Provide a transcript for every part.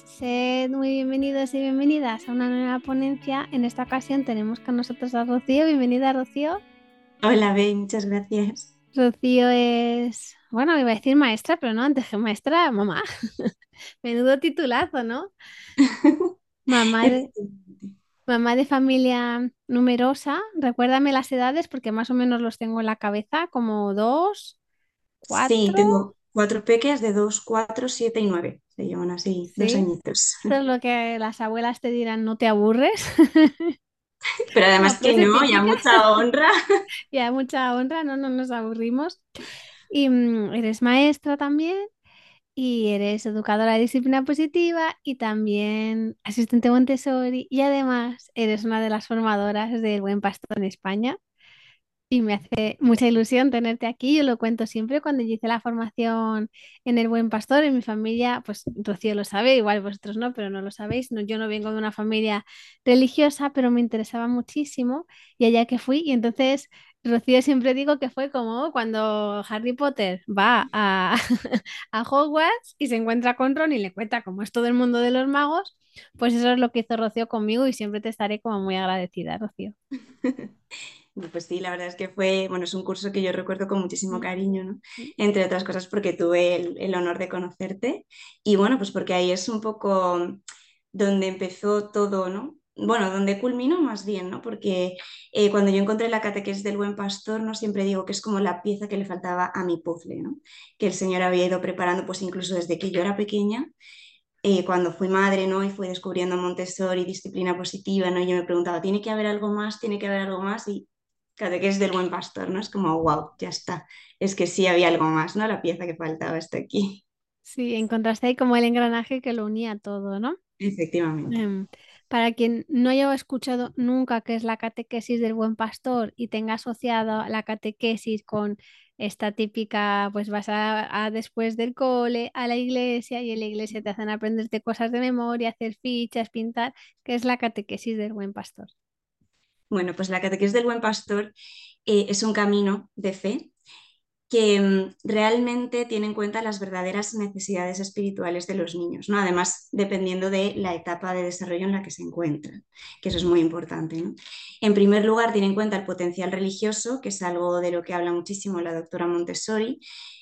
Sed muy bienvenidos y bienvenidas a una nueva ponencia. En esta ocasión tenemos con nosotros a Rocío. Bienvenida, Rocío. Hola, Bey, muchas gracias. Rocío es, bueno, iba a decir maestra, pero no, antes que maestra, mamá. Menudo titulazo, ¿no? Mamá de, Efectivamente. mamá de familia numerosa. Recuérdame las edades porque más o menos los tengo en la cabeza, como dos, Sí, cuatro, tengo cuatro peques de 2, 4, 7 y 9. Se llevan así, dos ¿sí? añitos. Esto es lo que las abuelas te dirán, no te aburres. Pero La además que frase no, ya típica. mucha honra. Ya, mucha honra, no nos aburrimos. Y eres maestra también y eres educadora de disciplina positiva y también asistente Montessori y además eres una de las formadoras del Buen Pastor en España. Y me hace mucha ilusión tenerte aquí. Yo lo cuento siempre cuando yo hice la formación en el Buen Pastor. En mi familia, pues Rocío lo sabe, igual vosotros no, pero no lo sabéis. No, yo no vengo de una familia religiosa, pero me interesaba muchísimo. Y allá que fui, y entonces Rocío siempre digo que fue como cuando Harry Potter va a, a Hogwarts y se encuentra con Ron y le cuenta cómo es todo el mundo de los magos. Pues eso es lo que hizo Rocío conmigo y siempre te estaré como muy agradecida, Rocío. Pues sí, la verdad es que fue, bueno, es un curso que yo recuerdo con muchísimo Mm, cariño, ¿no? mm. Entre otras cosas porque tuve el honor de conocerte y bueno, pues porque ahí es un poco donde empezó todo, ¿no? Bueno, donde culminó más bien, ¿no? Porque cuando yo encontré la catequesis del Buen Pastor, no siempre digo que es como la pieza que le faltaba a mi puzzle, ¿no? Que el Señor había ido preparando, pues incluso desde que yo era pequeña, cuando fui madre, ¿no? Y fui descubriendo Montessori, disciplina positiva, ¿no? Y yo me preguntaba, ¿tiene que haber algo más? ¿Tiene que haber algo más? Y catequesis del Buen Pastor, ¿no? Es como, wow, ya está. Es que sí había algo más, ¿no? La pieza que faltaba está aquí. Sí, encontraste ahí como el engranaje que lo unía todo, ¿no? Efectivamente. Em, para quien no haya escuchado nunca qué es la catequesis del buen pastor y tenga asociado la catequesis con esta típica, pues vas a después del cole a la iglesia y en la iglesia te hacen aprenderte cosas de memoria, hacer fichas, pintar, ¿qué es la catequesis del buen pastor? Bueno, pues la catequesis del Buen Pastor es un camino de fe que realmente tiene en cuenta las verdaderas necesidades espirituales de los niños, ¿no? Además, dependiendo de la etapa de desarrollo en la que se encuentran, que eso es muy importante, ¿no? En primer lugar, tiene en cuenta el potencial religioso, que es algo de lo que habla muchísimo la doctora Montessori,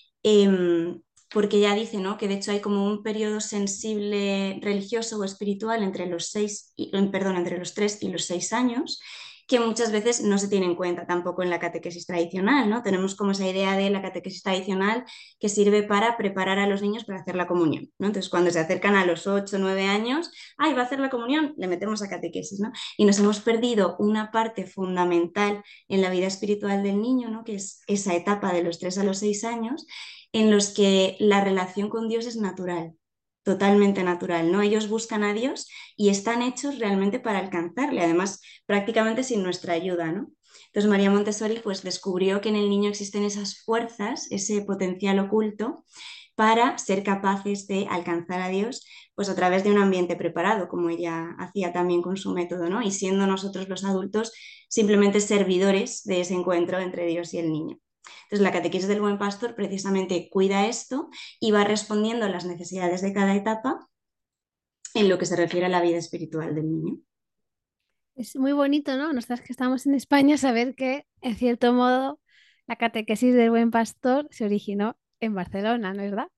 porque ella dice, ¿no? Que de hecho hay como un periodo sensible religioso o espiritual entre los perdón, entre los 3 y los 6 años, que muchas veces no se tiene en cuenta tampoco en la catequesis tradicional, ¿no? Tenemos como esa idea de la catequesis tradicional que sirve para preparar a los niños para hacer la comunión, ¿no? Entonces, cuando se acercan a los 8 o 9 años, ¡ay, va a hacer la comunión! Le metemos a catequesis, ¿no? Y nos hemos perdido una parte fundamental en la vida espiritual del niño, ¿no? Que es esa etapa de los 3 a los 6 años, en los que la relación con Dios es natural, totalmente natural, ¿no? Ellos buscan a Dios y están hechos realmente para alcanzarle, además prácticamente sin nuestra ayuda, ¿no? Entonces María Montessori pues descubrió que en el niño existen esas fuerzas, ese potencial oculto para ser capaces de alcanzar a Dios pues a través de un ambiente preparado, como ella hacía también con su método, ¿no? Y siendo nosotros los adultos simplemente servidores de ese encuentro entre Dios y el niño. Entonces, la catequesis del buen pastor precisamente cuida esto y va respondiendo a las necesidades de cada etapa en lo que se refiere a la vida espiritual del niño. Es muy bonito, ¿no? Nosotras que estamos en España, saber que, en cierto modo, la catequesis del buen pastor se originó en Barcelona, ¿no es verdad?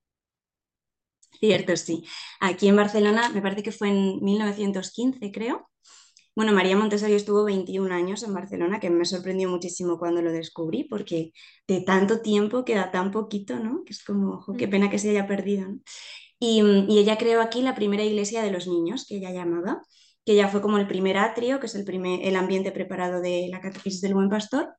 Cierto, sí. Aquí en Barcelona, me parece que fue en 1915, creo. Bueno, María Montessori estuvo 21 años en Barcelona, que me sorprendió muchísimo cuando lo descubrí, porque de tanto tiempo queda tan poquito, ¿no? Que es como, ojo, qué Mm. pena que se haya perdido, ¿no? Y ella creó aquí la primera iglesia de los niños, que ella llamaba, que ya fue como el primer atrio, que es el ambiente preparado de la catequesis del buen pastor.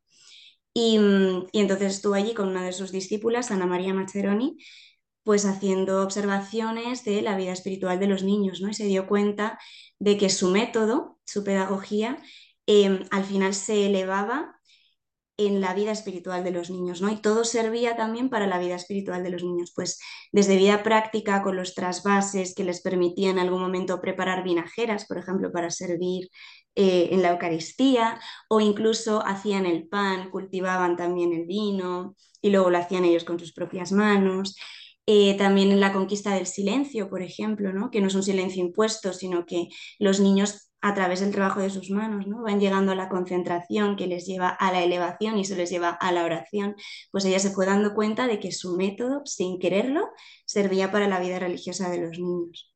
Y entonces estuvo allí con una de sus discípulas, Ana María Macheroni, pues haciendo observaciones de la vida espiritual de los niños, ¿no? Y se dio cuenta de que su método, su pedagogía, al final se elevaba en la vida espiritual de los niños, ¿no? Y todo servía también para la vida espiritual de los niños, pues desde vida práctica con los trasvases que les permitían en algún momento preparar vinajeras, por ejemplo, para servir en la Eucaristía, o incluso hacían el pan, cultivaban también el vino y luego lo hacían ellos con sus propias manos. También en la conquista del silencio, por ejemplo, ¿no? Que no es un silencio impuesto, sino que los niños a través del trabajo de sus manos, ¿no? Van llegando a la concentración que les lleva a la elevación y eso les lleva a la oración. Pues ella se fue dando cuenta de que su método, sin quererlo, servía para la vida religiosa de los niños.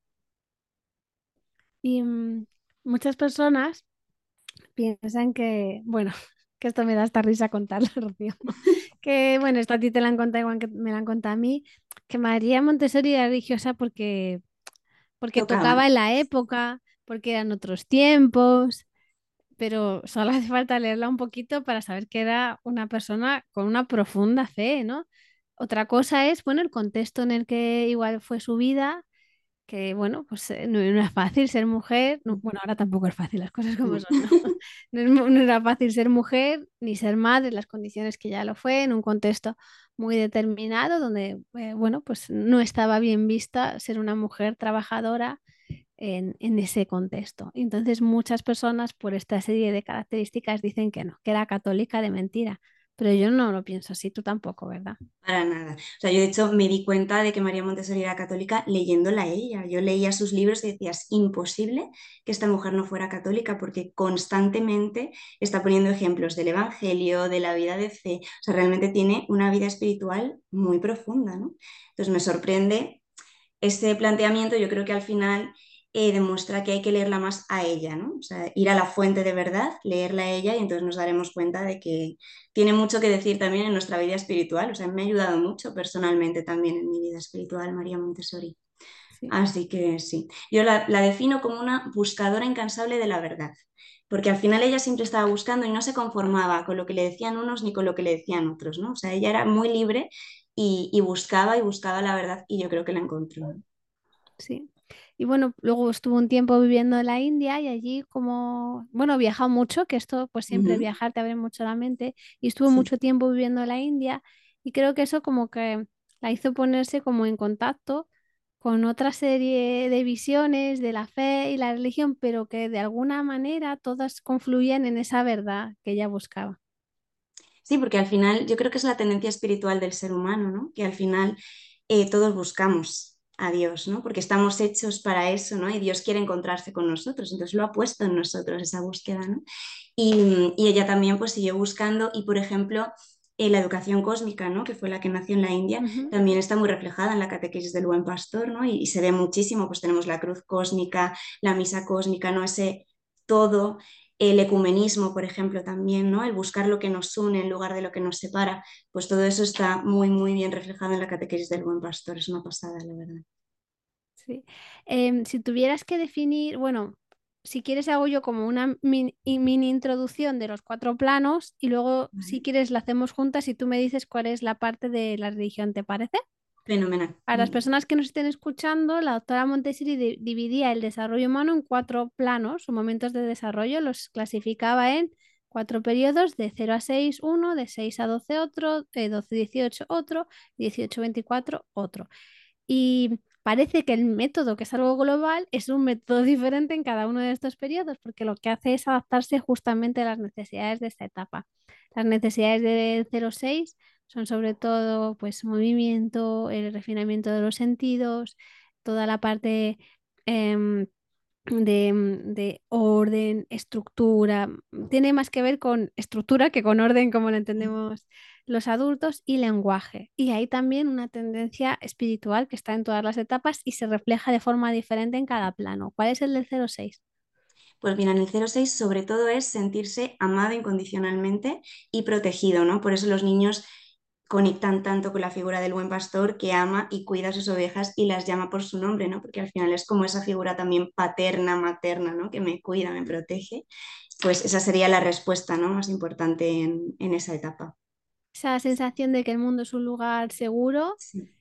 Y muchas personas piensan que, bueno, que esto me da hasta risa contarlo, Rocío, que, bueno, esto a ti te la han contado igual que me la han contado a mí, que María Montessori era religiosa porque Tocaba. tocaba en la época, porque eran otros tiempos, pero solo hace falta leerla un poquito para saber que era una persona con una profunda fe, ¿no? Otra cosa es, bueno, el contexto en el que igual fue su vida, que bueno, pues no es fácil ser mujer, bueno, ahora tampoco es fácil, las cosas como son, ¿no? No era fácil ser mujer ni ser madre en las condiciones que ya lo fue, en un contexto muy determinado donde, bueno, pues no estaba bien vista ser una mujer trabajadora en ese contexto. Entonces muchas personas por esta serie de características dicen que no, que era católica de mentira, pero yo no lo pienso así, tú tampoco, ¿verdad? Para nada. O sea, yo de hecho me di cuenta de que María Montessori era católica leyéndola a ella. Yo leía sus libros y decía, es imposible que esta mujer no fuera católica porque constantemente está poniendo ejemplos del Evangelio, de la vida de fe. O sea, realmente tiene una vida espiritual muy profunda, ¿no? Entonces me sorprende ese planteamiento. Yo creo que al final demuestra que hay que leerla más a ella, ¿no? O sea, ir a la fuente de verdad, leerla a ella y entonces nos daremos cuenta de que tiene mucho que decir también en nuestra vida espiritual. O sea, me ha ayudado mucho personalmente también en mi vida espiritual, María Montessori. Sí. Así que sí, yo la defino como una buscadora incansable de la verdad, porque al final ella siempre estaba buscando y no se conformaba con lo que le decían unos ni con lo que le decían otros, ¿no? O sea, ella era muy libre y buscaba la verdad y yo creo que la encontró, ¿no? Sí. Y bueno, luego estuvo un tiempo viviendo en la India y allí como, bueno, viajado mucho, que esto pues siempre Ujú. viajar te abre mucho la mente, y estuvo Sí. mucho tiempo viviendo en la India y creo que eso como que la hizo ponerse como en contacto con otra serie de visiones de la fe y la religión, pero que de alguna manera todas confluían en esa verdad que ella buscaba. Sí, porque al final yo creo que es la tendencia espiritual del ser humano, ¿no? Que al final todos buscamos a Dios, ¿no? Porque estamos hechos para eso, ¿no? Y Dios quiere encontrarse con nosotros, entonces lo ha puesto en nosotros esa búsqueda, ¿no? Y ella también pues siguió buscando y, por ejemplo, la educación cósmica, ¿no? Que fue la que nació en la India, Ujú. también está muy reflejada en la catequesis del Buen Pastor, ¿no? Y se ve muchísimo, pues tenemos la cruz cósmica, la misa cósmica, ¿no? Ese todo, el ecumenismo, por ejemplo, también, ¿no? El buscar lo que nos une en lugar de lo que nos separa, pues todo eso está muy, muy bien reflejado en la catequesis del Buen Pastor, es una pasada, la verdad. Sí. Si tuvieras que definir, bueno, si quieres hago yo como una mini introducción de los cuatro planos y luego si ¿Vale? quieres la hacemos juntas y tú me dices cuál es la parte de la religión, ¿te parece? Fenomenal. Para las personas que nos estén escuchando, la doctora Montessori dividía el desarrollo humano en cuatro planos o momentos de desarrollo, los clasificaba en cuatro periodos de 0 a 6 uno, de 6 a 12 otro, de 12 a 18 otro, 18 a 24 otro. Y parece que el método, que es algo global, es un método diferente en cada uno de estos periodos, porque lo que hace es adaptarse justamente a las necesidades de esta etapa. Las necesidades de 0 a 6 son sobre todo pues movimiento, el refinamiento de los sentidos, toda la parte em, de orden, estructura. Tiene más que ver con estructura que con orden, como lo entendemos los adultos, y lenguaje. Y hay también una tendencia espiritual que está en todas las etapas y se refleja de forma diferente en cada plano. ¿Cuál es el del 0 a 6? Pues bien, en el 06 sobre todo es sentirse amado incondicionalmente y protegido, ¿no? Por eso los niños conectan tanto con la figura del buen pastor que ama y cuida a sus ovejas y las llama por su nombre, ¿no? Porque al final es como esa figura también paterna, materna, ¿no? Que me cuida, me protege. Pues esa sería la respuesta, ¿no? Más importante en esa etapa. Esa sensación de que el mundo es un lugar seguro Sí.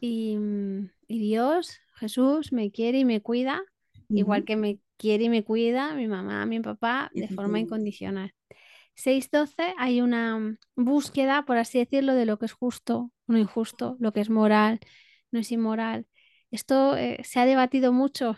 y Dios, Jesús, me quiere y me cuida, igual Ujú. que me quiere y me cuida mi mamá, mi papá, de forma Efectivamente. incondicional. 6-12 hay una búsqueda, por así decirlo, de lo que es justo, no injusto, lo que es moral, no es inmoral. Esto se ha debatido mucho,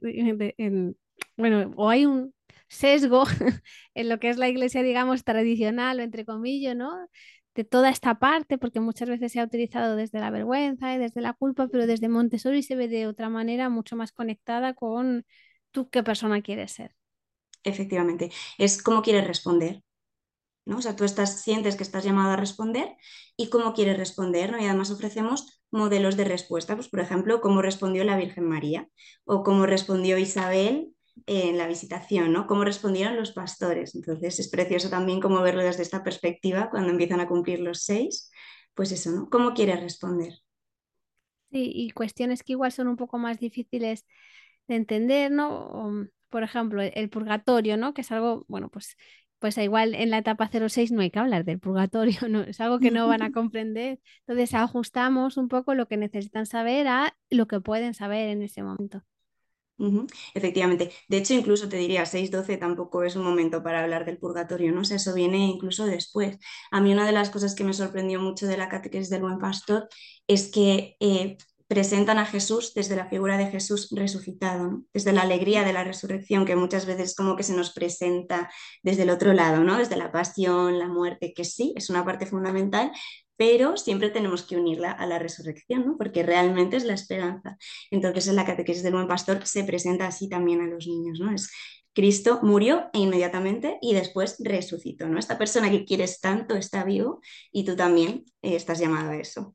bueno, o hay un sesgo en lo que es la iglesia, digamos, tradicional o entre comillas, ¿no? de toda esta parte, porque muchas veces se ha utilizado desde la vergüenza y desde la culpa, pero desde Montessori se ve de otra manera mucho más conectada con tú qué persona quieres ser. Efectivamente, es cómo quieres responder, ¿no? O sea, tú sientes que estás llamado a responder y cómo quieres responder, ¿no? Y además ofrecemos modelos de respuesta, pues por ejemplo, cómo respondió la Virgen María o cómo respondió Isabel en la visitación, ¿no? Cómo respondieron los pastores. Entonces es precioso también cómo verlo desde esta perspectiva cuando empiezan a cumplir los 6, pues eso, ¿no? ¿Cómo quieres responder? Sí, y cuestiones que igual son un poco más difíciles de entender, ¿no? Por ejemplo, el purgatorio, ¿no? Que es algo, bueno, pues igual en la etapa 06 no hay que hablar del purgatorio, ¿no? Es algo que no van a comprender. Entonces ajustamos un poco lo que necesitan saber a lo que pueden saber en ese momento. Ujú, efectivamente. De hecho, incluso te diría, 6-12 tampoco es un momento para hablar del purgatorio, ¿no? O sea, eso viene incluso después. A mí una de las cosas que me sorprendió mucho de la catequesis del Buen Pastor es que presentan a Jesús desde la figura de Jesús resucitado, ¿no? Desde la alegría de la resurrección, que muchas veces como que se nos presenta desde el otro lado, ¿no? Desde la pasión, la muerte, que sí, es una parte fundamental, pero siempre tenemos que unirla a la resurrección, ¿no? Porque realmente es la esperanza. Entonces, en la catequesis del Buen Pastor se presenta así también a los niños, ¿no? Es Cristo murió e inmediatamente y después resucitó, ¿no? Esta persona que quieres tanto está vivo y tú también estás llamado a eso.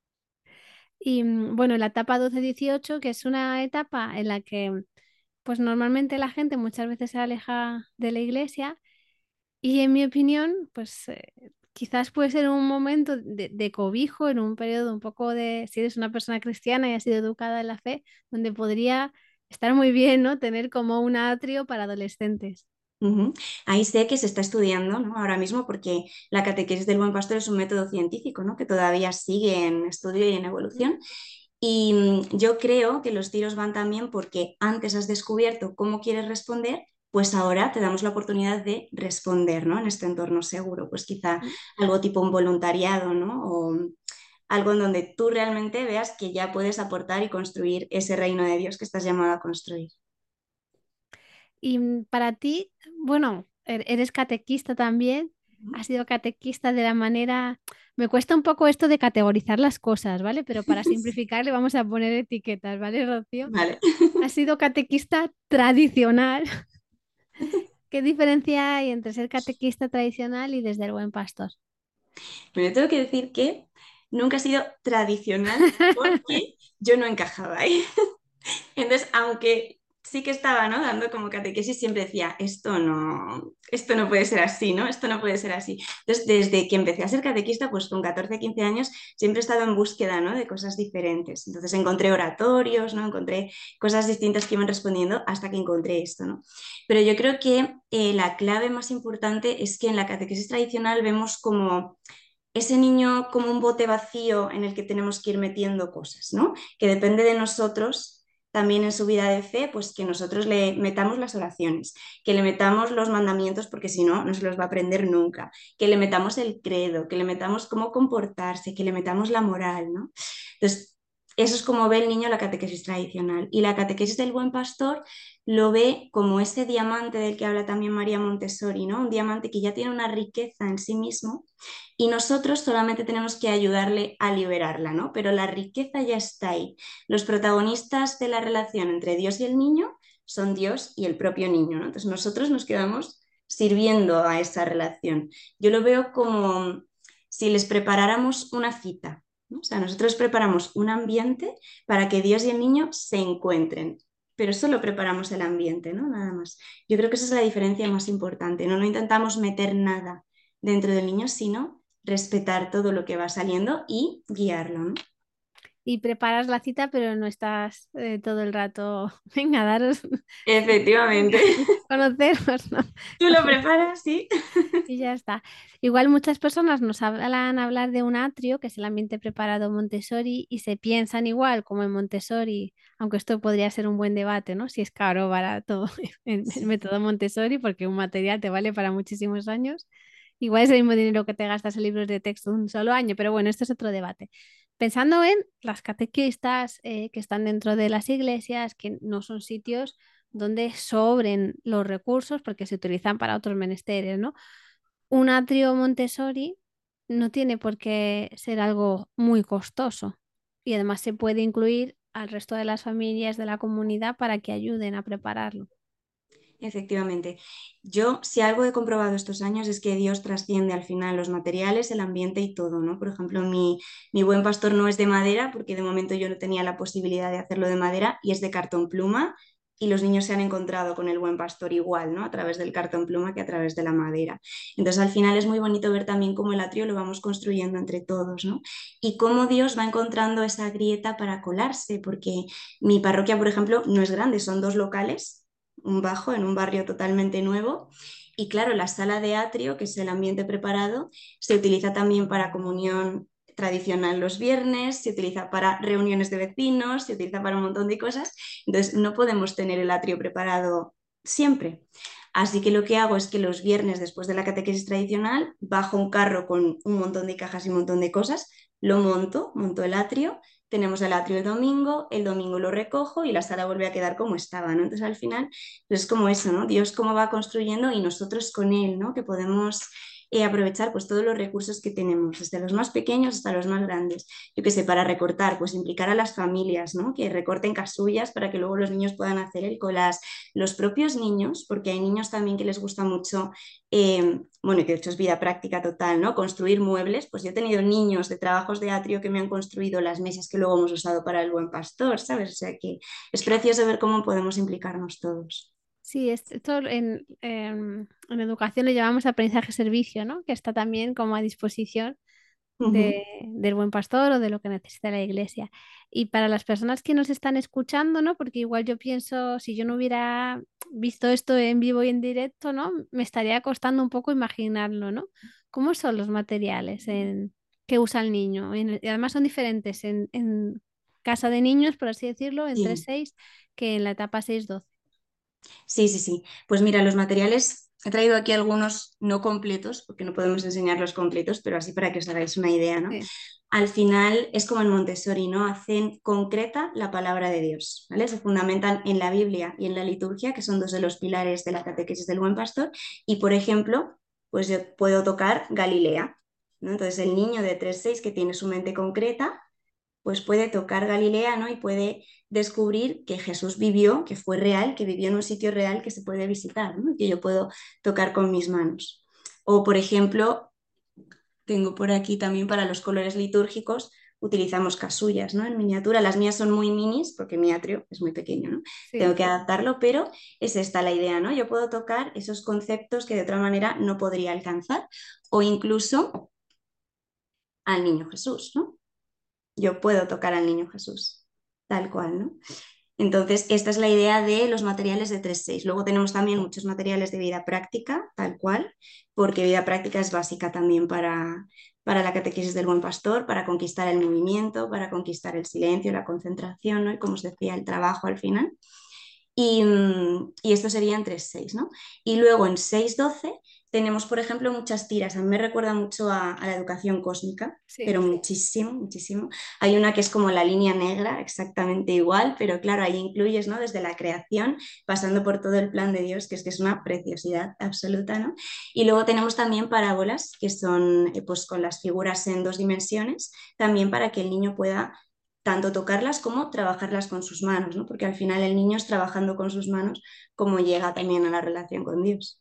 Y bueno, la etapa 12-18, que es una etapa en la que pues normalmente la gente muchas veces se aleja de la iglesia y en mi opinión, pues quizás puede ser un momento de cobijo en un periodo un poco de, si eres una persona cristiana y has sido educada en la fe, donde podría estar muy bien, ¿no? Tener como un atrio para adolescentes. Ujú. Ahí sé que se está estudiando, ¿no? Ahora mismo porque la catequesis del Buen Pastor es un método científico, ¿no? Que todavía sigue en estudio y en evolución. Y yo creo que los tiros van también porque antes has descubierto cómo quieres responder, pues ahora te damos la oportunidad de responder, ¿no? En este entorno seguro, pues quizá algo tipo un voluntariado, ¿no? O algo en donde tú realmente veas que ya puedes aportar y construir ese reino de Dios que estás llamado a construir. Y para ti, bueno, eres catequista también, has sido catequista de la manera... Me cuesta un poco esto de categorizar las cosas, ¿vale? Pero para simplificar le vamos a poner etiquetas, ¿vale, Rocío? Vale. Has sido catequista tradicional. ¿Qué diferencia hay entre ser catequista tradicional y desde el Buen Pastor? Pero yo tengo que decir que nunca ha sido tradicional porque yo no encajaba ahí. Entonces, aunque sí que estaba, ¿no? Dando como catequesis, siempre decía, esto no puede ser así, ¿no? Esto no puede ser así. Entonces, desde que empecé a ser catequista, pues con 14 15 años, siempre he estado en búsqueda, ¿no? De cosas diferentes. Entonces, encontré oratorios, ¿no? Encontré cosas distintas que iban respondiendo hasta que encontré esto, ¿no? Pero yo creo que la clave más importante es que en la catequesis tradicional vemos como ese niño como un bote vacío en el que tenemos que ir metiendo cosas, ¿no? Que depende de nosotros también en su vida de fe, pues que nosotros le metamos las oraciones, que le metamos los mandamientos, porque si no, no se los va a aprender nunca, que le metamos el credo, que le metamos cómo comportarse, que le metamos la moral, ¿no? Entonces, eso es como ve el niño la catequesis tradicional. Y la catequesis del buen pastor lo ve como ese diamante del que habla también María Montessori, ¿no? Un diamante que ya tiene una riqueza en sí mismo y nosotros solamente tenemos que ayudarle a liberarla, ¿no? Pero la riqueza ya está ahí. Los protagonistas de la relación entre Dios y el niño son Dios y el propio niño, ¿no? Entonces nosotros nos quedamos sirviendo a esa relación. Yo lo veo como si les preparáramos una cita, ¿no? O sea, nosotros preparamos un ambiente para que Dios y el niño se encuentren, pero solo preparamos el ambiente, ¿no? Nada más. Yo creo que esa es la diferencia más importante, ¿no? No intentamos meter nada dentro del niño, sino respetar todo lo que va saliendo y guiarlo, ¿no? Y preparas la cita, pero no estás todo el rato, venga, daros, venga, Efectivamente. conoceros, ¿no? Tú lo preparas, sí. Y ya está. Igual muchas personas nos hablan hablar de un atrio, que es el ambiente preparado Montessori, y se piensan igual como en Montessori, aunque esto podría ser un buen debate, ¿no? Si es caro o barato el Sí. método Montessori, porque un material te vale para muchísimos años. Igual es el mismo dinero que te gastas en libros de texto un solo año, pero bueno, esto es otro debate. Pensando en las catequistas que están dentro de las iglesias, que no son sitios donde sobren los recursos porque se utilizan para otros menesteres, ¿no? Un atrio Montessori no tiene por qué ser algo muy costoso. Y además se puede incluir al resto de las familias de la comunidad para que ayuden a prepararlo. Efectivamente. Yo, si algo he comprobado estos años es que Dios trasciende al final los materiales, el ambiente y todo, ¿no? Por ejemplo, mi buen pastor no es de madera, porque de momento yo no tenía la posibilidad de hacerlo de madera, y es de cartón pluma, y los niños se han encontrado con el buen pastor igual, ¿no? A través del cartón pluma que a través de la madera. Entonces, al final es muy bonito ver también cómo el atrio lo vamos construyendo entre todos, ¿no? Y cómo Dios va encontrando esa grieta para colarse, porque mi parroquia, por ejemplo, no es grande, son 2 locales, un bajo en un barrio totalmente nuevo. Y claro, la sala de atrio, que es el ambiente preparado, se utiliza también para comunión tradicional los viernes, se utiliza para reuniones de vecinos, se utiliza para un montón de cosas. Entonces, no podemos tener el atrio preparado siempre. Así que lo que hago es que los viernes, después de la catequesis tradicional, bajo un carro con un montón de cajas y un montón de cosas, lo monto el atrio, tenemos el atrio el domingo lo recojo y la sala vuelve a quedar como estaba, ¿no? Entonces al final pues es como eso, ¿no? Dios cómo va construyendo y nosotros con Él, ¿no? Que podemos aprovechar pues todos los recursos que tenemos, desde los más pequeños hasta los más grandes. Yo qué sé, para recortar, pues implicar a las familias, ¿no? Que recorten casullas para que luego los niños puedan hacer el collage. Los propios niños, porque hay niños también que les gusta mucho, bueno, y que de hecho es vida práctica total, ¿no? Construir muebles, pues yo he tenido niños de trabajos de atrio que me han construido las mesas que luego hemos usado para el buen pastor, ¿sabes? O sea que es precioso ver cómo podemos implicarnos todos. Sí, esto en educación lo llamamos aprendizaje-servicio, ¿no? Que está también como a disposición del buen pastor o de lo que necesita la iglesia. Y para las personas que nos están escuchando, ¿no? Porque igual yo pienso, si yo no hubiera visto esto en vivo y en directo, ¿no? Me estaría costando un poco imaginarlo, ¿no? ¿Cómo son los materiales que usa el niño? Y además son diferentes en casa de niños, por así decirlo, en tres Sí. seis que en la etapa 6-12. Sí, sí, sí. Pues mira, los materiales, he traído aquí algunos no completos, porque no podemos enseñar los completos, pero así para que os hagáis una idea, ¿no? Sí, Al final es como en Montessori, ¿no? Hacen concreta la palabra de Dios, ¿vale? Se fundamentan en la Biblia y en la liturgia, que son 2 de los pilares de la catequesis del buen pastor, y por ejemplo, pues yo puedo tocar Galilea, ¿no? Entonces el niño de 3-6 que tiene su mente concreta pues puede tocar Galilea, ¿no? Y puede descubrir que Jesús vivió, que fue real, que vivió en un sitio real que se puede visitar, ¿no? Que yo puedo tocar con mis manos. O, por ejemplo, tengo por aquí también para los colores litúrgicos, utilizamos casullas, ¿no? En miniatura, las mías son muy minis porque mi atrio es muy pequeño, ¿no? Tengo sí. que adaptarlo, pero es esta la idea, ¿no? Yo puedo tocar esos conceptos que de otra manera no podría alcanzar o incluso al niño Jesús, ¿no? Yo puedo tocar al niño Jesús, tal cual, ¿no? Entonces, esta es la idea de los materiales de 3-6. Luego tenemos también muchos materiales de vida práctica, tal cual, porque vida práctica es básica también para la catequesis del buen pastor, para conquistar el movimiento, para conquistar el silencio, la concentración, ¿no? Y como os decía, el trabajo al final. Y esto sería en 3-6, ¿no? Y luego en 6-12 tenemos, por ejemplo, muchas tiras. A mí me recuerda mucho a la educación cósmica, Sí. pero muchísimo, muchísimo. Hay una que es como la línea negra, exactamente igual, pero claro, ahí incluyes, ¿no? Desde la creación, pasando por todo el plan de Dios, que es una preciosidad absoluta, ¿no? Y luego tenemos también parábolas, que son pues con las figuras en 2 dimensiones, también para que el niño pueda tanto tocarlas como trabajarlas con sus manos, ¿no? Porque al final el niño es trabajando con sus manos como llega también a la relación con Dios.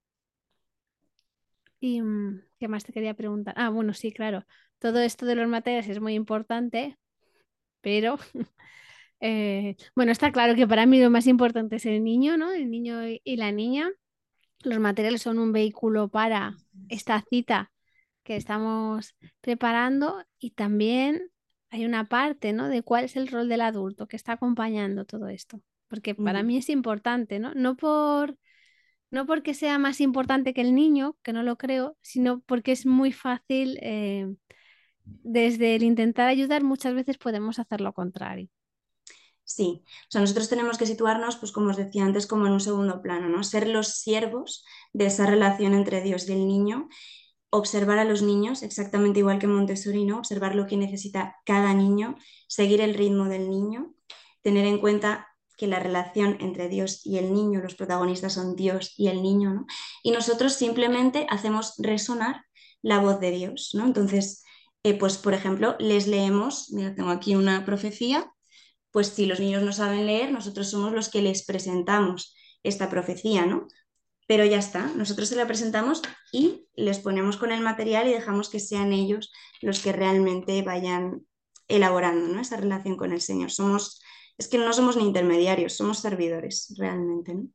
¿Y qué más te quería preguntar? Ah, bueno, sí, claro. Todo esto de los materiales es muy importante, pero bueno, está claro que para mí lo más importante es el niño, ¿no? El niño y la niña. Los materiales son un vehículo para esta cita que estamos preparando y también hay una parte, ¿no? De cuál es el rol del adulto que está acompañando todo esto. Porque para Ujú. mí es importante, ¿no? No porque sea más importante que el niño, que no lo creo, sino porque es muy fácil, desde el intentar ayudar, muchas veces podemos hacer lo contrario. Sí, o sea, nosotros tenemos que situarnos, pues como os decía antes, como en un segundo plano, ¿no? Ser los siervos de esa relación entre Dios y el niño, observar a los niños, exactamente igual que Montessori, ¿no? Observar lo que necesita cada niño, seguir el ritmo del niño, tener en cuenta que la relación entre Dios y el niño, los protagonistas son Dios y el niño, ¿no? Y nosotros simplemente hacemos resonar la voz de Dios, ¿no? Entonces, pues por ejemplo, les leemos, mira, tengo aquí una profecía, pues si los niños no saben leer, nosotros somos los que les presentamos esta profecía, ¿no? Pero ya está, nosotros se la presentamos y les ponemos con el material y dejamos que sean ellos los que realmente vayan elaborando, ¿no? Esa relación con el Señor. Es que no somos ni intermediarios, somos servidores realmente, ¿no?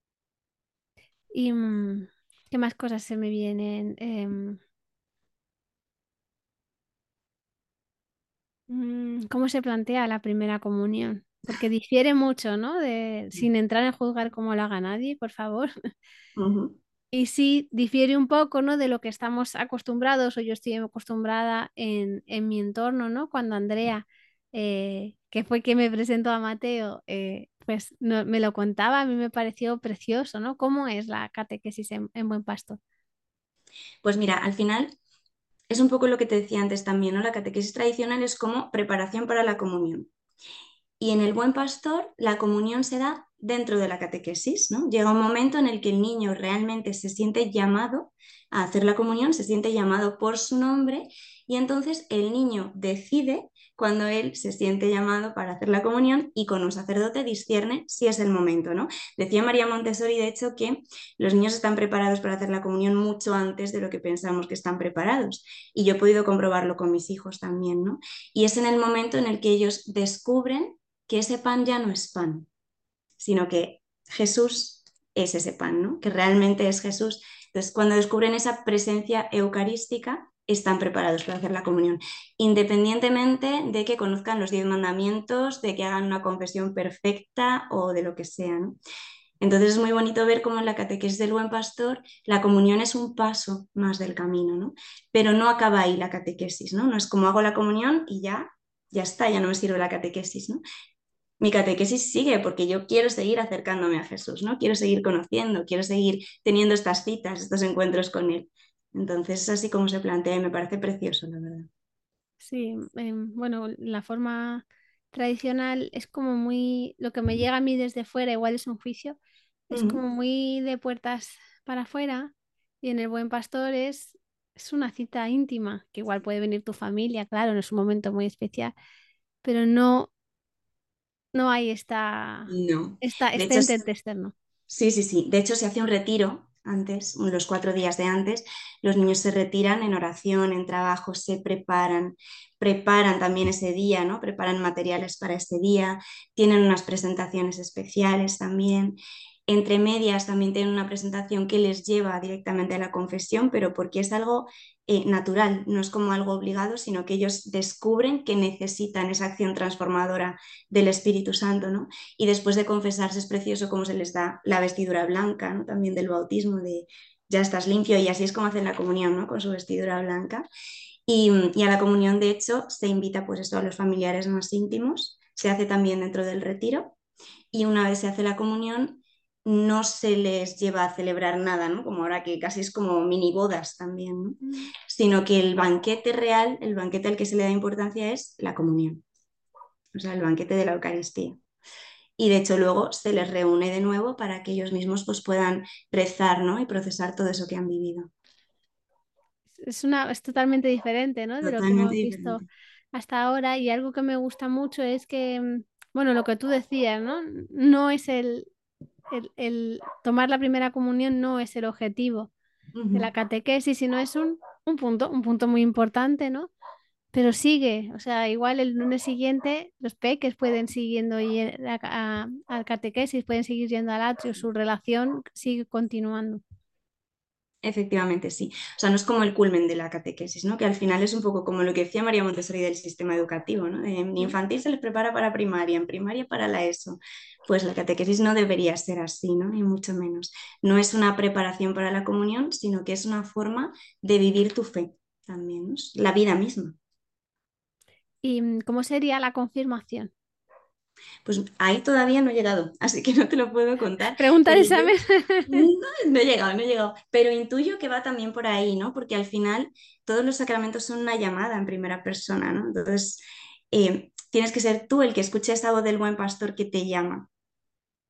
¿Y qué más cosas se me vienen? ¿Cómo se plantea la primera comunión? Porque difiere mucho, ¿no? Sin entrar en juzgar cómo lo haga nadie, por favor. Ujú. Y sí, difiere un poco, ¿no? De lo que estamos acostumbrados o yo estoy acostumbrada en mi entorno, ¿no? Cuando Andrea, que fue que me presentó a Mateo, pues me lo contaba, a mí me pareció precioso, ¿no? ¿Cómo es la catequesis en Buen Pastor? Pues mira, al final es un poco lo que te decía antes también, ¿no? La catequesis tradicional es como preparación para la comunión. Y en el Buen Pastor, la comunión se da dentro de la catequesis, ¿no? Llega un momento en el que el niño realmente se siente llamado a hacer la comunión, se siente llamado por su nombre y entonces el niño decide cuando él se siente llamado para hacer la comunión y con un sacerdote discierne si es el momento, ¿no? Decía María Montessori, de hecho, que los niños están preparados para hacer la comunión mucho antes de lo que pensamos que están preparados. Y yo he podido comprobarlo con mis hijos también, ¿no? Y es en el momento en el que ellos descubren que ese pan ya no es pan, sino que Jesús es ese pan, ¿no? Que realmente es Jesús. Entonces, cuando descubren esa presencia eucarística, están preparados para hacer la comunión, independientemente de que conozcan los 10 mandamientos, de que hagan una confesión perfecta o de lo que sea, ¿no? Entonces es muy bonito ver cómo en la catequesis del Buen Pastor la comunión es un paso más del camino, ¿no? Pero no acaba ahí la catequesis, ¿no? No es como hago la comunión y ya está, ya no me sirve la catequesis, ¿no? Mi catequesis sigue porque yo quiero seguir acercándome a Jesús, ¿no? Quiero seguir conociendo, quiero seguir teniendo estas citas, estos encuentros con Él. Entonces es así como se plantea y me parece precioso, la verdad. Sí, bueno, la forma tradicional es como muy, lo que me llega a mí desde fuera, igual es un juicio, es como Ujú. muy de puertas para afuera y en el Buen Pastor es una cita íntima, que igual puede venir tu familia, claro, no es un momento muy especial, pero no hay No. De este hecho, entente externo. sí, sí, sí. De hecho, se hace un retiro antes, los 4 días de antes, los niños se retiran en oración, en trabajo, se preparan también ese día, ¿no? Preparan materiales para ese día, tienen unas presentaciones especiales también. Entre medias también tienen una presentación que les lleva directamente a la confesión, pero porque es algo natural, no es como algo obligado, sino que ellos descubren que necesitan esa acción transformadora del Espíritu Santo, ¿no? Y después de confesarse es precioso cómo se les da la vestidura blanca, ¿no? También del bautismo, de ya estás limpio y así es como hacen la comunión, ¿no? Con su vestidura blanca. Y a la comunión, de hecho, se invita pues esto a los familiares más íntimos, se hace también dentro del retiro y una vez se hace la comunión no se les lleva a celebrar nada, ¿no? Como ahora que casi es como mini bodas también, ¿no? Mm. Sino que el banquete real, el banquete al que se le da importancia es la comunión, o sea, el banquete de la Eucaristía y de hecho luego se les reúne de nuevo para que ellos mismos pues puedan rezar, ¿no? Y procesar todo eso que han vivido. Es totalmente diferente, ¿no? De lo que Totalmente hemos visto diferente. hasta ahora y algo que me gusta mucho es que, bueno, lo que tú decías, ¿no? No es el tomar la primera comunión no es el objetivo de la Ujú. catequesis, sino es un punto muy importante, ¿no? Pero sigue, o sea, igual el lunes siguiente los peques pueden siguiendo al catequesis, pueden seguir yendo al atrio, su relación sigue continuando. Efectivamente, sí. O sea, no es como el culmen de la catequesis, ¿no? Que al final es un poco como lo que decía María Montessori del sistema educativo, ¿no? En ¿Mm? infantil se les prepara para primaria, en primaria para la ESO. Pues la catequesis no debería ser así, ¿no? Ni mucho menos. No es una preparación para la comunión, sino que es una forma de vivir tu fe también, ¿no? Es la vida misma. ¿Y cómo sería la confirmación? Pues ahí todavía no he llegado, así que no te lo puedo contar, Pregunta de pero examen. no, no he llegado, no he llegado, pero intuyo que va también por ahí, ¿no? Porque al final todos los sacramentos son una llamada en primera persona, ¿no? Entonces, tienes que ser tú el que escuche esa voz del buen pastor que te llama.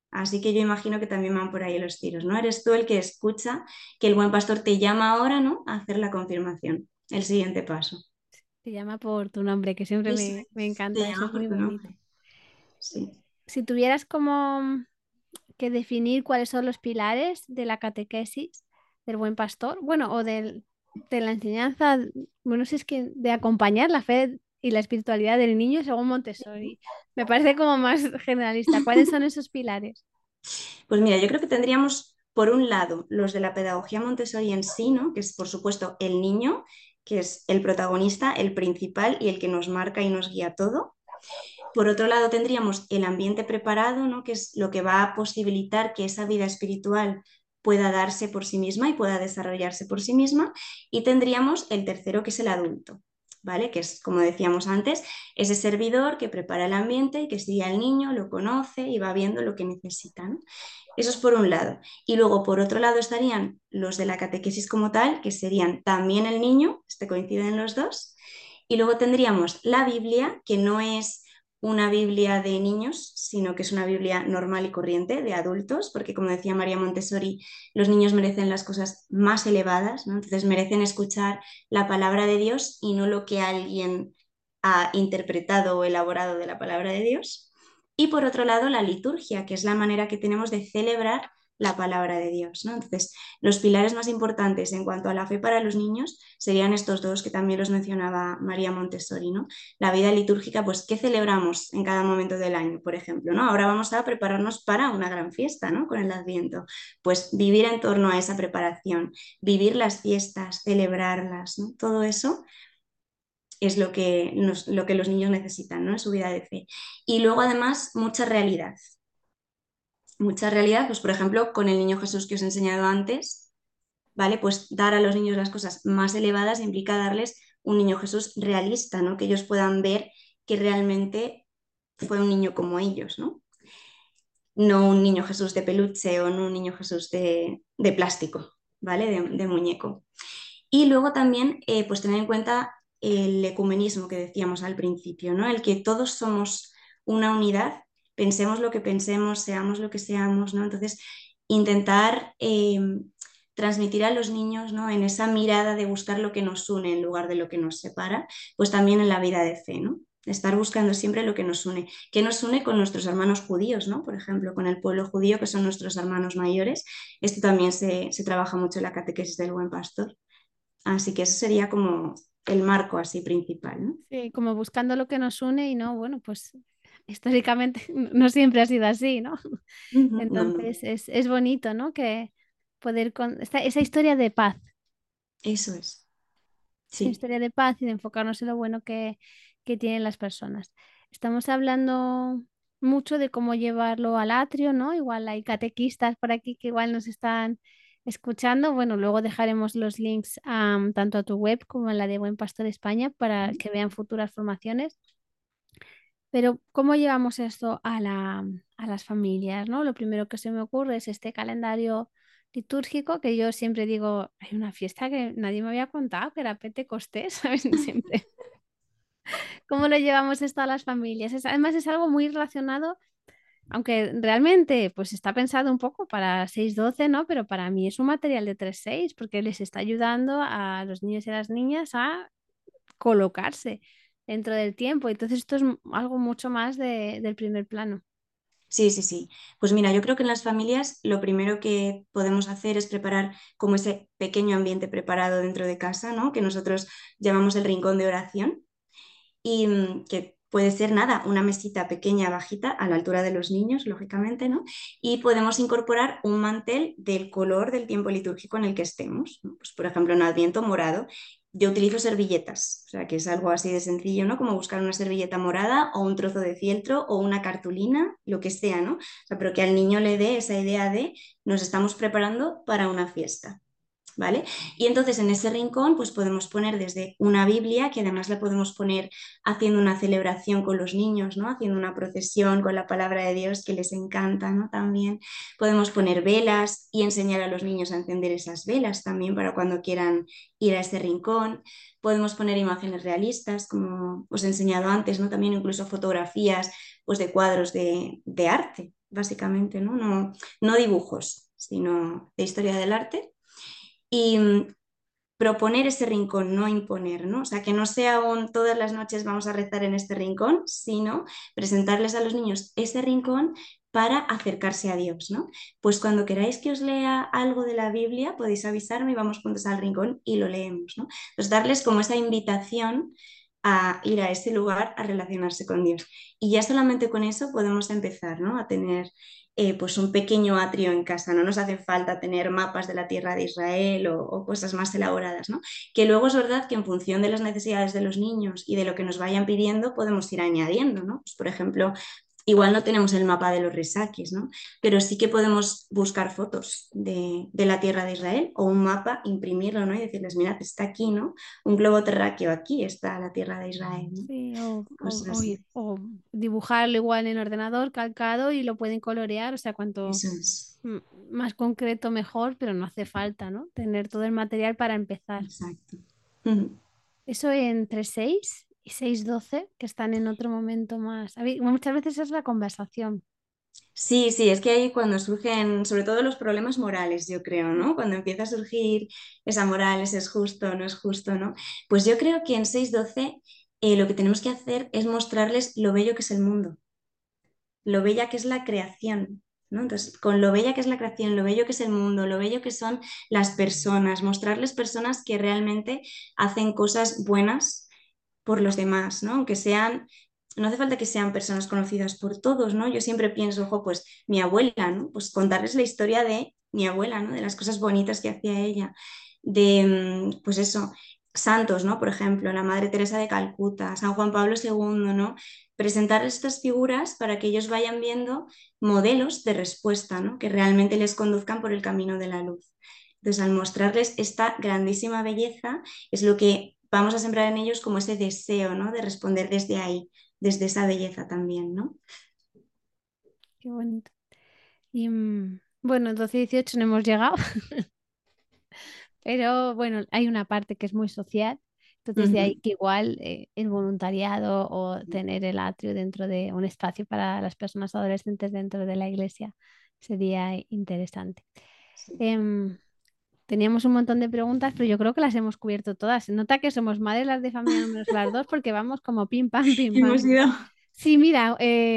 Así que yo imagino que también van por ahí los tiros, ¿no? Eres tú el que escucha que el buen pastor te llama ahora, ¿no? A hacer la confirmación, el siguiente paso. Te llama por tu nombre, que siempre Eso me es, te encanta, eso llama es muy por tu bonito. nombre. Sí. Si tuvieras como que definir cuáles son los pilares de la catequesis del buen pastor, bueno, de la enseñanza, bueno, si es que de acompañar la fe y la espiritualidad del niño según Montessori. Me parece como más generalista. ¿Cuáles son esos pilares? Pues mira, yo creo que tendríamos, por un lado, los de la pedagogía Montessori en sí, ¿no? Que es, por supuesto, el niño, que es el protagonista, el principal y el que nos marca y nos guía todo. Por otro lado, tendríamos el ambiente preparado, ¿no? Que es lo que va a posibilitar que esa vida espiritual pueda darse por sí misma y pueda desarrollarse por sí misma. Y tendríamos el tercero, que es el adulto, ¿vale? Que es, como decíamos antes, ese servidor que prepara el ambiente y que sigue al niño, lo conoce y va viendo lo que necesita, ¿no? Eso es por un lado. Y luego, por otro lado, estarían los de la catequesis como tal, que serían también el niño, coinciden los dos. Y luego tendríamos la Biblia, que no es una Biblia de niños, sino que es una Biblia normal y corriente de adultos, porque como decía María Montessori, los niños merecen las cosas más elevadas, ¿no? Entonces merecen escuchar la palabra de Dios y no lo que alguien ha interpretado o elaborado de la palabra de Dios. Y por otro lado, la liturgia, que es la manera que tenemos de celebrar la palabra de Dios, ¿no? Entonces, los pilares más importantes en cuanto a la fe para los niños serían estos dos que también los mencionaba María Montessori, ¿no? La vida litúrgica, pues, ¿qué celebramos en cada momento del año, por ejemplo, ¿no? Ahora vamos a prepararnos para una gran fiesta, ¿no? Con el Adviento. Pues vivir en torno a esa preparación, vivir las fiestas, celebrarlas, ¿no? Todo eso es lo que los niños necesitan, ¿no? En su vida de fe. Y luego, además, mucha realidad, pues por ejemplo, con el niño Jesús que os he enseñado antes, ¿vale? Pues dar a los niños las cosas más elevadas implica darles un niño Jesús realista, ¿no? Que ellos puedan ver que realmente fue un niño como ellos, ¿no? No un niño Jesús de peluche o no un niño Jesús de plástico, ¿vale? De muñeco. Y luego también, pues tener en cuenta el ecumenismo que decíamos al principio, ¿no? El que todos somos una unidad, pensemos lo que pensemos, seamos lo que seamos, ¿no? Entonces, intentar transmitir a los niños, ¿no? En esa mirada de buscar lo que nos une en lugar de lo que nos separa, pues también en la vida de fe, ¿no? Estar buscando siempre lo que nos une con nuestros hermanos judíos, ¿no? Por ejemplo, con el pueblo judío, que son nuestros hermanos mayores. Esto también se trabaja mucho en la catequesis del buen pastor. Así que eso sería como el marco así principal, ¿no? Sí, como buscando lo que nos une y no, bueno, pues históricamente no siempre ha sido así, ¿no? Ujú, no, no, Entonces es bonito, ¿no? Que poder con esa historia de paz, eso es, esa sí. historia de paz y de enfocarnos en lo bueno que tienen las personas. Estamos hablando mucho de cómo llevarlo al atrio, ¿no? Igual hay catequistas por aquí que igual nos están escuchando. Bueno, luego dejaremos los links tanto a tu web como a la de Buen Pastor España para que vean futuras formaciones. Pero ¿cómo llevamos esto a las familias, ¿no? Lo primero que se me ocurre es este calendario litúrgico que yo siempre digo, hay una fiesta que nadie me había contado, que era Pentecostés, ¿sabes? Siempre. ¿Cómo lo llevamos esto a las familias? Además es algo muy relacionado, aunque realmente pues está pensado un poco para 6-12, ¿no? Pero para mí es un material de 3-6 porque les está ayudando a los niños y a las niñas a colocarse dentro del tiempo. Entonces esto es algo mucho más del primer plano. Sí, sí, sí. Pues mira, yo creo que en las familias lo primero que podemos hacer es preparar como ese pequeño ambiente preparado dentro de casa, ¿no? Que nosotros llamamos el rincón de oración y que puede ser nada, una mesita pequeña, bajita, a la altura de los niños, lógicamente, ¿no? Y podemos incorporar un mantel del color del tiempo litúrgico en el que estemos, ¿no? Pues, por ejemplo, en Adviento morado. Yo utilizo servilletas, o sea, que es algo así de sencillo, ¿no? Como buscar una servilleta morada o un trozo de fieltro o una cartulina, lo que sea, ¿no? O sea, pero que al niño le dé esa idea de nos estamos preparando para una fiesta. ¿Vale? Y entonces en ese rincón pues podemos poner desde una Biblia, que además la podemos poner haciendo una celebración con los niños, ¿no? Haciendo una procesión con la palabra de Dios que les encanta, ¿no? También podemos poner velas y enseñar a los niños a encender esas velas también para cuando quieran ir a ese rincón. Podemos poner imágenes realistas, como os he enseñado antes, ¿no? También incluso fotografías pues, de cuadros de arte, básicamente, ¿no? No, no dibujos, sino de historia del arte. Y proponer ese rincón, no imponer, ¿no? O sea, que no sea un todas las noches vamos a rezar en este rincón, sino presentarles a los niños ese rincón para acercarse a Dios, ¿no? Pues cuando queráis que os lea algo de la Biblia, podéis avisarme y vamos juntos al rincón y lo leemos, ¿no? Pues darles como esa invitación a ir a ese lugar a relacionarse con Dios. Y ya solamente con eso podemos empezar, ¿no? A tener pues un pequeño atrio en casa. No nos hace falta tener mapas de la tierra de Israel o cosas más elaboradas, ¿no? Que luego es verdad que en función de las necesidades de los niños y de lo que nos vayan pidiendo podemos ir añadiendo, ¿no? Pues, por ejemplo, igual no tenemos el mapa de los Risaquis, ¿no? Pero sí que podemos buscar fotos de la tierra de Israel o un mapa, imprimirlo, ¿no? Y decirles, mirad, está aquí, ¿no? Un globo terráqueo, aquí está la tierra de Israel, ¿no? Sí, Cosas así. o dibujarlo igual en ordenador, calcado y lo pueden colorear, o sea, cuanto Eso es. mm, más concreto mejor, pero no hace falta, ¿no? Tener todo el material para empezar. Exacto. Ujú. Eso entre 6 y 6:12 que están en otro momento más. Muchas veces es la conversación. Sí, sí, es que ahí cuando surgen sobre todo los problemas morales, yo creo, ¿no? Cuando empieza a surgir esa moral, ese es justo, no es justo, ¿no? Pues yo creo que en 6:12 lo que tenemos que hacer es mostrarles lo bello que es el mundo, lo bella que es la creación, ¿no? Entonces, con lo bella que es la creación, lo bello que es el mundo, lo bello que son las personas, mostrarles personas que realmente hacen cosas buenas por los demás, ¿no? Aunque sean, no hace falta que sean personas conocidas por todos, ¿no? Yo siempre pienso, ojo, pues mi abuela, ¿no? Pues contarles la historia de mi abuela, ¿no? De las cosas bonitas que hacía ella, de, pues eso, santos, ¿no? Por ejemplo, la Madre Teresa de Calcuta, San Juan Pablo II, ¿no? Presentar estas figuras para que ellos vayan viendo modelos de respuesta, ¿no? Que realmente les conduzcan por el camino de la luz. Entonces, al mostrarles esta grandísima belleza, es lo que vamos a sembrar en ellos como ese deseo, ¿no? De responder desde ahí, desde esa belleza también, ¿no? Qué bonito. Y bueno, 12-18 no hemos llegado, pero bueno, hay una parte que es muy social. Entonces, de ahí Ujú. que igual el voluntariado o tener el atrio dentro de un espacio para las personas adolescentes dentro de la iglesia sería interesante. Sí. Em, Teníamos un montón de preguntas, pero yo creo que las hemos cubierto todas. Se nota que somos madres las de familia números las dos porque vamos como pim pam, pim pam, Hemos pim ido. pam. Sí, mira,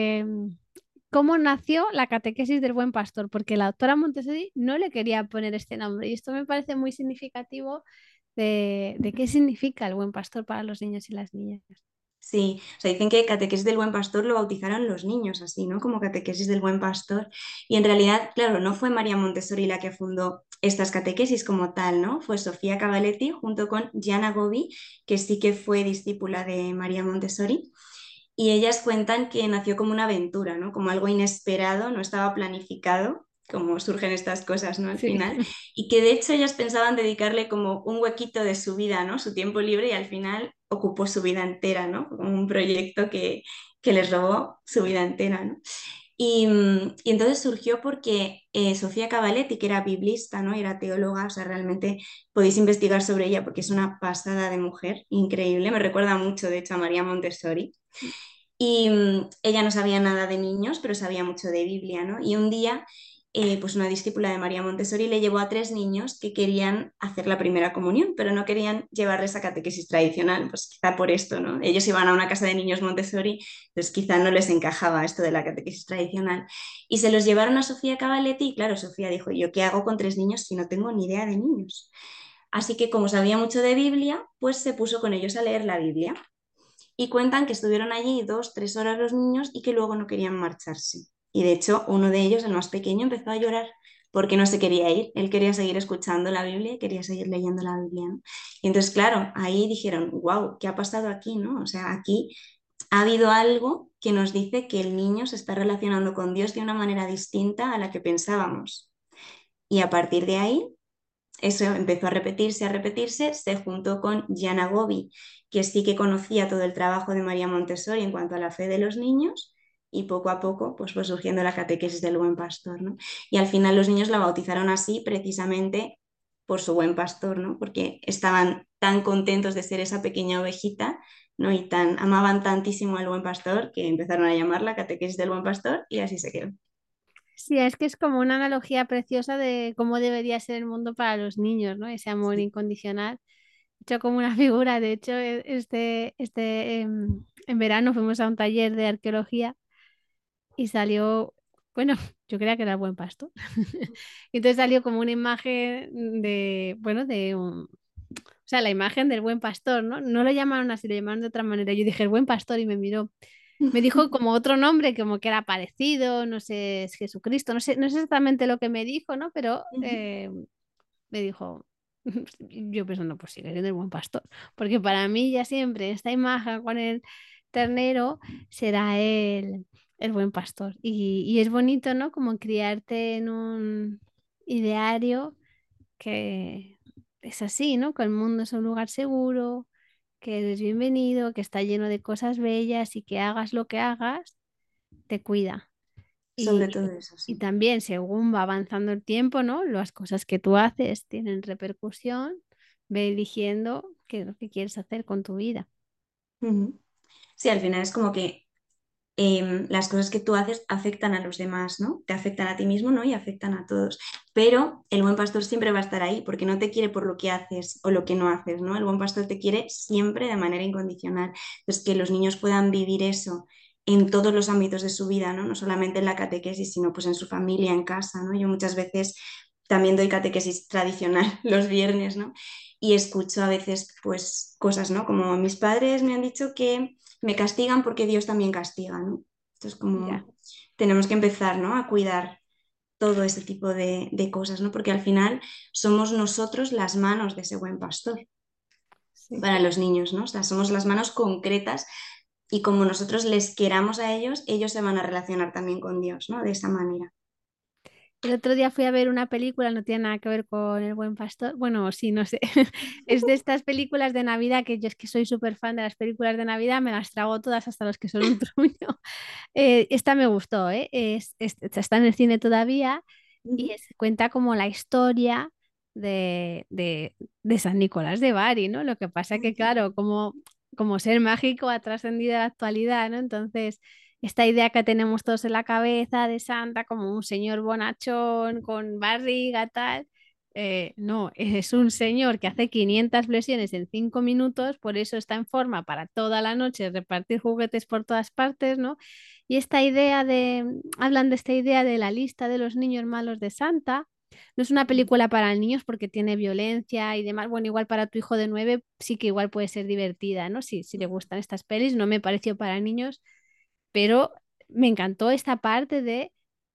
¿cómo nació la catequesis del buen pastor? Porque la doctora Montessori no le quería poner este nombre y esto me parece muy significativo de qué significa el buen pastor para los niños y las niñas. Sí, o sea, dicen que catequesis del buen pastor lo bautizaron los niños así, ¿no? Como catequesis del buen pastor. Y en realidad, claro, no fue María Montessori la que fundó estas catequesis como tal, ¿no? Fue Sofía Cavaletti junto con Gianna Gobi, que sí que fue discípula de María Montessori. Y ellas cuentan que nació como una aventura, ¿no? Como algo inesperado, no estaba planificado, como surgen estas cosas, ¿no? Al Sí. final. Y que de hecho ellas pensaban dedicarle como un huequito de su vida, ¿no? Su tiempo libre y al final ocupó su vida entera, ¿no? Como un proyecto que les robó su vida entera, ¿no? Y entonces surgió porque Sofía Cavaletti, que era biblista, ¿no? Y era teóloga, o sea, realmente podéis investigar sobre ella porque es una pasada de mujer, increíble, me recuerda mucho, de hecho, a María Montessori. Y ella no sabía nada de niños, pero sabía mucho de Biblia, ¿no? Y un día, pues una discípula de María Montessori le llevó a tres niños que querían hacer la primera comunión, pero no querían llevarles a catequesis tradicional, pues quizá por esto, ¿no? Ellos iban a una casa de niños Montessori, pues quizá no les encajaba esto de la catequesis tradicional. Y se los llevaron a Sofía Cavaletti y claro, Sofía dijo, ¿yo qué hago con tres niños si no tengo ni idea de niños? Así que como sabía mucho de Biblia, pues se puso con ellos a leer la Biblia y cuentan que estuvieron allí 2, 3 horas los niños y que luego no querían marcharse. Y de hecho, uno de ellos, el más pequeño, empezó a llorar porque no se quería ir. Él quería seguir escuchando la Biblia y quería seguir leyendo la Biblia, ¿no? Y entonces, claro, ahí dijeron, wow, ¿qué ha pasado aquí, no? O sea, aquí ha habido algo que nos dice que el niño se está relacionando con Dios de una manera distinta a la que pensábamos. Y a partir de ahí eso empezó a repetirse, se juntó con Gianna Gobi, que sí que conocía todo el trabajo de María Montessori en cuanto a la fe de los niños, y poco a poco pues fue surgiendo la catequesis del buen pastor, ¿no? Y al final los niños la bautizaron así precisamente por su buen pastor, ¿no? Porque estaban tan contentos de ser esa pequeña ovejita, ¿no? Y amaban tantísimo al buen pastor que empezaron a llamarla catequesis del buen pastor y así se quedó. Sí, es que es como una analogía preciosa de cómo debería ser el mundo para los niños, ¿no? Ese amor Sí. incondicional. Hecho como una figura. De hecho, en verano fuimos a un taller de arqueología y salió, bueno, yo creía que era el buen pastor. Y entonces salió como una imagen de, bueno, o sea, la imagen del buen pastor, ¿no? No lo llamaron así, lo llamaron de otra manera. Yo dije, el buen pastor y me miró. Me dijo como otro nombre, como que era parecido, no sé, es Jesucristo, no sé exactamente lo que me dijo, ¿no? Pero me dijo, yo pensando, pues sigue siendo el buen pastor, porque para mí ya siempre esta imagen con el ternero será el buen pastor. Y es bonito, ¿no? Como criarte en un ideario que es así, ¿no? Que el mundo es un lugar seguro, que eres bienvenido, que está lleno de cosas bellas y que hagas lo que hagas, te cuida. Sobre Y, todo eso, y sí. también según va avanzando el tiempo, ¿no? Las cosas que tú haces tienen repercusión, ve eligiendo qué es lo que quieres hacer con tu vida. Ujú. Sí, al final es como que las cosas que tú haces afectan a los demás, ¿no? Te afectan a ti mismo, ¿no? Y afectan a todos. Pero el buen pastor siempre va a estar ahí porque no te quiere por lo que haces o lo que no haces, ¿no? El buen pastor te quiere siempre de manera incondicional. Entonces, que los niños puedan vivir eso en todos los ámbitos de su vida, ¿no? No solamente en la catequesis, sino pues en su familia, en casa, ¿no? Yo muchas veces también doy catequesis tradicional los viernes, ¿no? Y escucho a veces pues cosas, ¿no? Como mis padres me han dicho que me castigan porque Dios también castiga, ¿no? Entonces, Ya, como tenemos que empezar, ¿no? A cuidar todo ese tipo de cosas, ¿no? Porque al final somos nosotros las manos de ese buen pastor sí. para los niños, ¿no? O sea, somos las manos concretas y como nosotros les queramos a ellos, ellos se van a relacionar también con Dios, ¿no? De esa manera. El otro día fui a ver una película, no tiene nada que ver con El Buen Pastor. Bueno, sí, no sé. Es de estas películas de Navidad que yo es que soy súper fan de las películas de Navidad, me las trago todas hasta los que son un truño. Esta me gustó, ¿eh? Está en el cine todavía y Ujú. cuenta como la historia de San Nicolás de Bari, ¿no? Lo que pasa Ay, que, qué claro, bueno. como ser mágico ha trascendido a la actualidad, ¿no? Entonces, esta idea que tenemos todos en la cabeza de Santa como un señor bonachón con barriga, tal. No, es un señor que hace 500 flexiones en 5 minutos, por eso está en forma para toda la noche repartir juguetes por todas partes, ¿no? Y hablan de esta idea de la lista de los niños malos de Santa. No es una película para niños porque tiene violencia y demás. Bueno, igual para tu hijo de 9 sí que igual puede ser divertida, ¿no? Si le gustan estas pelis, no me pareció para niños, pero me encantó esta parte de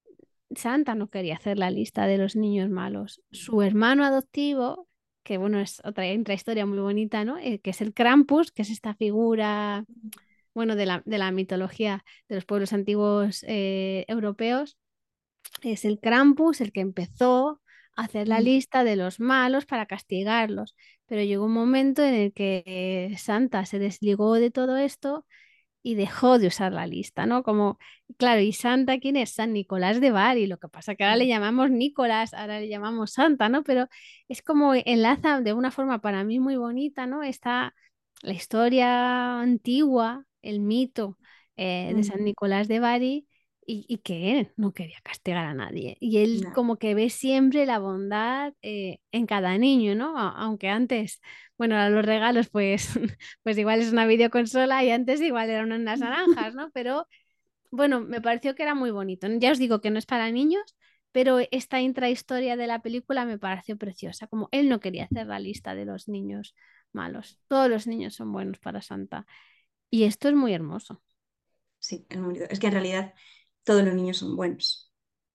Santa no quería hacer la lista de los niños malos. Su hermano adoptivo, que bueno, es otra historia muy bonita, ¿no? Que es el Krampus, que es esta figura, bueno, de la mitología de los pueblos antiguos europeos, es el Krampus el que empezó a hacer la Ujú. lista de los malos para castigarlos. Pero llegó un momento en el que Santa se desligó de todo esto y dejó de usar la lista, ¿no? Como, claro, ¿y Santa quién es? San Nicolás de Bari, lo que pasa que ahora le llamamos Nicolás, ahora le llamamos Santa, ¿no? Pero es como enlaza de una forma para mí muy bonita, ¿no? Está la historia antigua, el mito de Ujú. San Nicolás de Bari y que él no quería castigar a nadie. Y él No, como que ve siempre la bondad en cada niño, ¿no? Aunque antes, bueno, a los regalos pues pues igual es una videoconsola y antes igual eran unas naranjas, ¿no? Pero bueno, me pareció que era muy bonito. Ya os digo que no es para niños, pero esta intrahistoria de la película me pareció preciosa. Como él no quería hacer la lista de los niños malos. Todos los niños son buenos para Santa. Y esto es muy hermoso. sí, es muy bonito. Es que en realidad todos los niños son buenos,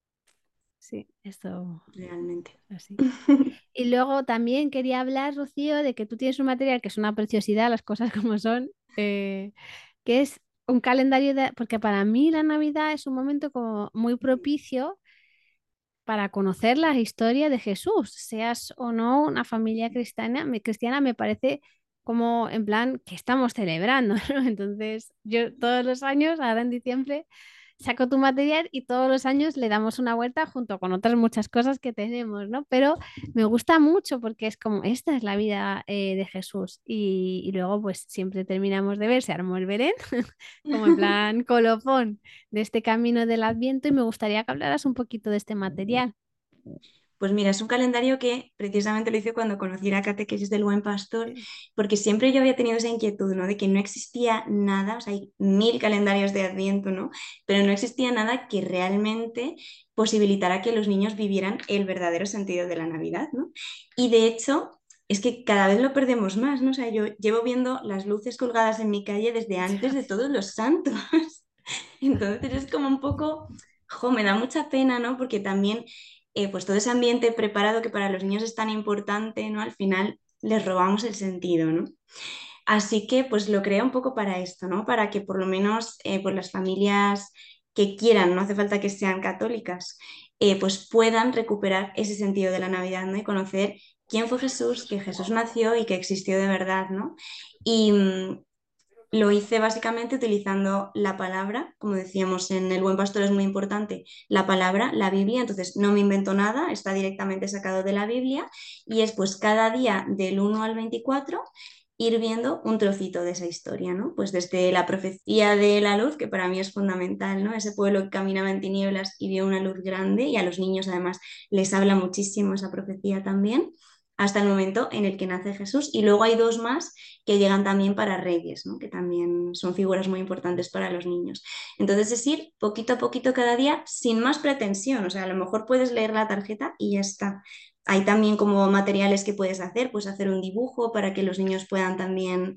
Sí, esto realmente. es así. Y luego también quería hablar, Rocío, de que tú tienes un material que es una preciosidad, las cosas como son, que es un calendario porque para mí la Navidad es un momento como muy propicio para conocer la historia de Jesús, seas o no una familia cristiana, cristiana me parece como en plan que estamos celebrando, ¿no? Entonces, yo todos los años, ahora en diciembre, saco tu material y todos los años le damos una vuelta junto con otras muchas cosas que tenemos, ¿no? Pero me gusta mucho porque es como, esta es la vida de Jesús. Y luego pues siempre terminamos de ver, se armó el Belén, como en plan colofón de este camino del Adviento y me gustaría que hablaras un poquito de este material. Pues mira, es un calendario que precisamente lo hice cuando conocí la catequesis del Buen Pastor, Sí. porque siempre yo había tenido esa inquietud, ¿no? De que no existía nada, o sea, hay mil calendarios de Adviento, ¿no? Pero no existía nada que realmente posibilitara que los niños vivieran el verdadero sentido de la Navidad, ¿no? Y de hecho, es que cada vez lo perdemos más, ¿no? O sea, yo llevo viendo las luces colgadas en mi calle desde antes de todos los santos. Entonces es como un poco, jo, me da mucha pena, ¿no? Porque también, pues todo ese ambiente preparado que para los niños es tan importante, ¿no? Al final les robamos el sentido, ¿no? Así que, pues lo creé un poco para esto, ¿no? Para que por lo menos, pues las familias que quieran, no hace falta que sean católicas, pues puedan recuperar ese sentido de la Navidad, ¿no? Y conocer quién fue Jesús, que Jesús nació y que existió de verdad, ¿no? Y, lo hice básicamente utilizando la palabra, como decíamos en El Buen Pastor es muy importante, la palabra, la Biblia, entonces no me invento nada, está directamente sacado de la Biblia y es pues cada día del 1 al 24 ir viendo un trocito de esa historia, ¿no? Pues desde la profecía de la luz, que para mí es fundamental, ¿no? Ese pueblo que caminaba en tinieblas y vio una luz grande y a los niños además les habla muchísimo esa profecía también, hasta el momento en el que nace Jesús. Y luego hay dos más que llegan también para reyes, ¿no? Que también son figuras muy importantes para los niños. Entonces es ir poquito a poquito cada día sin más pretensión, o sea, a lo mejor puedes leer la tarjeta y ya está. Hay también como materiales que puedes hacer un dibujo para que los niños puedan también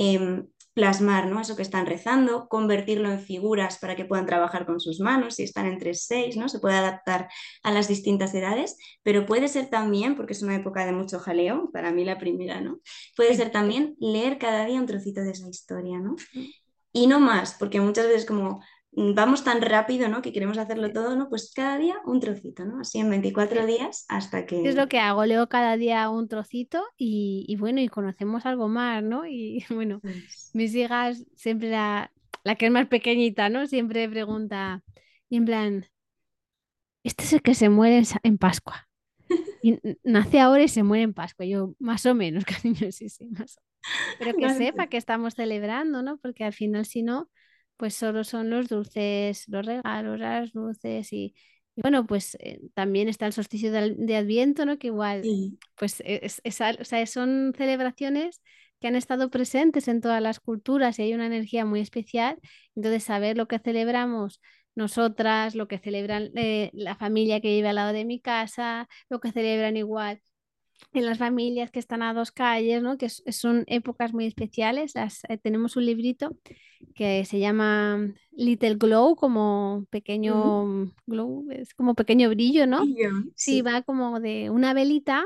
plasmar, ¿no? Eso que están rezando, convertirlo en figuras para que puedan trabajar con sus manos, si están entre seis, ¿no? Se puede adaptar a las distintas edades, pero puede ser también, porque es una época de mucho jaleo, para mí la primera, ¿no? Puede Sí. ser también leer cada día un trocito de esa historia, ¿no? Y no más, porque muchas veces como vamos tan rápido, ¿no? Que queremos hacerlo Sí. todo, ¿no? Pues cada día un trocito, ¿no? Así en 24 Eh, días hasta Es que... lo que hago, leo cada día un trocito y bueno, y conocemos algo más, ¿no? Y bueno, Pues, mis hijas, siempre la que es más pequeñita, ¿no? Siempre pregunta, y en plan, este es el que se muere en Pascua. Y nace ahora y se muere en Pascua. Yo, más o menos, cariño, sí, sí, más o menos. Pero que no, sepa que estamos celebrando, ¿no? Porque al final, si no, pues solo son los dulces, los regalos, las luces y bueno, pues también está el solsticio de Adviento, ¿no? Que igual, sí. pues o sea, son celebraciones que han estado presentes en todas las culturas y hay una energía muy especial. Entonces, saber lo que celebramos nosotras, lo que celebran la familia que vive al lado de mi casa, lo que celebran igual en las familias que están a dos calles, ¿no? Que son épocas muy especiales. Tenemos un librito que se llama Little Glow, como pequeño Mm, glow, es como pequeño brillo, ¿no? y yo, Sí, sí. va como de una velita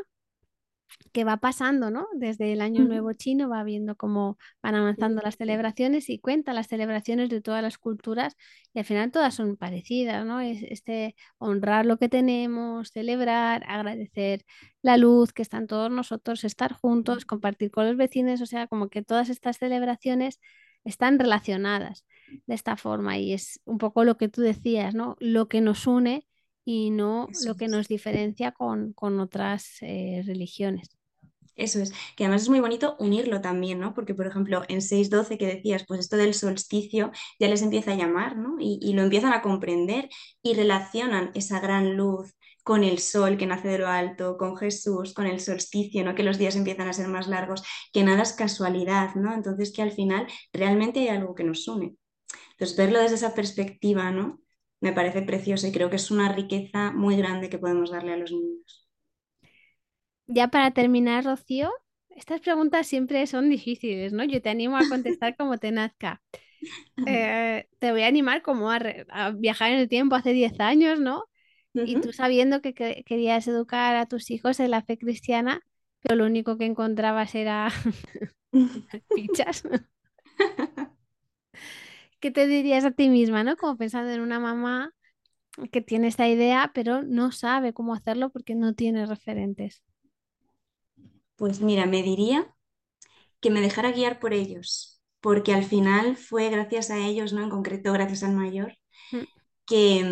que va pasando, ¿no? Desde el Año Mm, Nuevo chino va viendo cómo van avanzando qué las bonito. celebraciones y cuenta las celebraciones de todas las culturas y al final todas son parecidas, ¿no? Es este honrar lo que tenemos, celebrar, agradecer la luz que está en todos nosotros, estar juntos, compartir con los vecinos, o sea, como que todas estas celebraciones están relacionadas de esta forma y es un poco lo que tú decías, ¿no? Lo que nos une y no Eso lo que es. nos diferencia con otras religiones. Eso es, que además es muy bonito unirlo también, ¿no? Porque, por ejemplo, en 6:12 que decías, pues esto del solsticio ya les empieza a llamar, ¿no? Y lo empiezan a comprender y relacionan esa gran luz con el sol que nace de lo alto, con Jesús, con el solsticio, ¿no? Que los días empiezan a ser más largos, que nada es casualidad, ¿no? Entonces que al final realmente hay algo que nos une. Entonces verlo desde esa perspectiva, ¿no? Me parece precioso y creo que es una riqueza muy grande que podemos darle a los niños. Ya para terminar, Rocío, estas preguntas siempre son difíciles, ¿no? Yo te animo a contestar como te nazca. Te voy a animar como a viajar en el tiempo hace 10 años, ¿no? Y tú Ujú. sabiendo que querías educar a tus hijos en la fe cristiana, pero lo único que encontrabas era fichas. ¿Qué te dirías a ti misma, ¿no? Como pensando en una mamá que tiene esta idea, pero no sabe cómo hacerlo porque no tiene referentes. Pues mira, me diría que me dejara guiar por ellos, porque al final fue gracias a ellos, ¿no? En concreto, gracias al mayor, que